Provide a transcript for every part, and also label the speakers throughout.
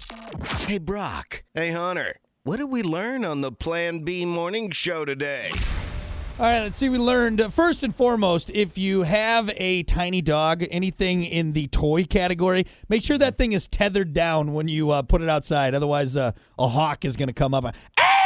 Speaker 1: Hey, Brock. Hey, Hunter. What did we learn on the Plan B morning show today?
Speaker 2: All right, let's see. We learned, first and foremost, if you have a tiny dog, anything in the toy category, make sure that thing is tethered down when you put it outside. Otherwise, a hawk is going to come up and,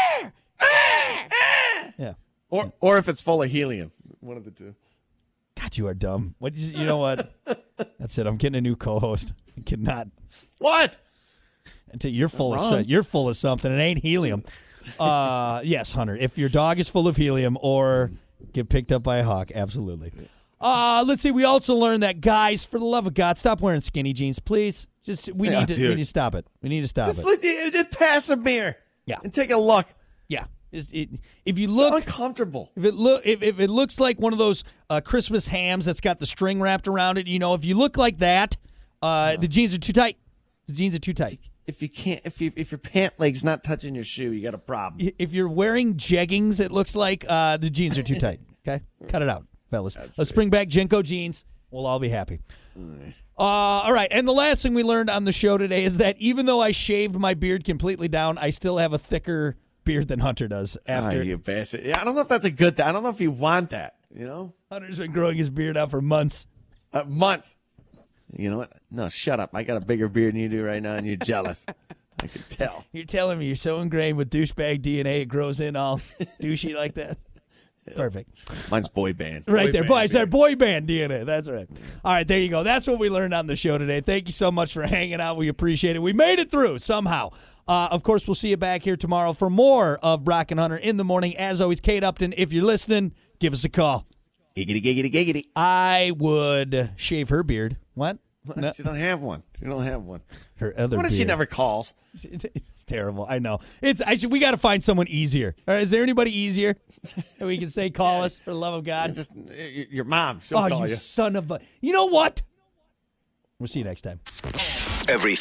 Speaker 2: yeah.
Speaker 3: Or if it's full of helium. One of the two.
Speaker 2: God, you are dumb. You know what? That's it. I'm getting a new co-host. I cannot.
Speaker 3: What?
Speaker 2: Until you're full of something. It ain't helium. Yes, Hunter. If your dog is full of helium or get picked up by a hawk, absolutely. Let's see. We also learned that, guys, for the love of God, stop wearing skinny jeans, please. We need to stop it. We need to stop it.
Speaker 3: Just pass a beer.
Speaker 2: Yeah.
Speaker 3: And take a look.
Speaker 2: Yeah. If you look
Speaker 3: it's uncomfortable,
Speaker 2: if it looks like one of those Christmas hams that's got the string wrapped around it, if you look like that, the jeans are too tight. The jeans are too tight.
Speaker 3: If your pant leg's not touching your shoe, you got a problem.
Speaker 2: If you're wearing jeggings, it looks like the jeans are too tight. Okay, cut it out, fellas. Let's bring back Jenko jeans. We'll all be happy. All right, and the last thing we learned on the show today is that even though I shaved my beard completely down, I still have a thicker beard than Hunter does. After
Speaker 3: you bastard! Yeah, I don't know if that's a good thing. I don't know if you want that.
Speaker 2: Hunter's been growing his beard out for months.
Speaker 3: Months. You know what? No, shut up. I got a bigger beard than you do right now, and you're jealous. I can tell.
Speaker 2: You're telling me you're so ingrained with douchebag DNA, it grows in all douchey like that? Perfect.
Speaker 3: Mine's boy band.
Speaker 2: Right there. Boy band DNA. That's right. All right, there you go. That's what we learned on the show today. Thank you so much for hanging out. We appreciate it. We made it through somehow. Of course, we'll see you back here tomorrow for more of Brock and Hunter in the morning. As always, Kate Upton, if you're listening, give us a call.
Speaker 3: Giggity, giggity, giggity.
Speaker 2: I would shave her beard. What?
Speaker 3: No. She don't have one.
Speaker 2: Her other
Speaker 3: What if
Speaker 2: beard.
Speaker 3: she never calls?
Speaker 2: It's terrible. I know. We got to find someone easier. All right, is there anybody easier that we can say call us for the love of God?
Speaker 3: Just your mom. She'll call you.
Speaker 2: Son of a. You know what? We'll see you next time.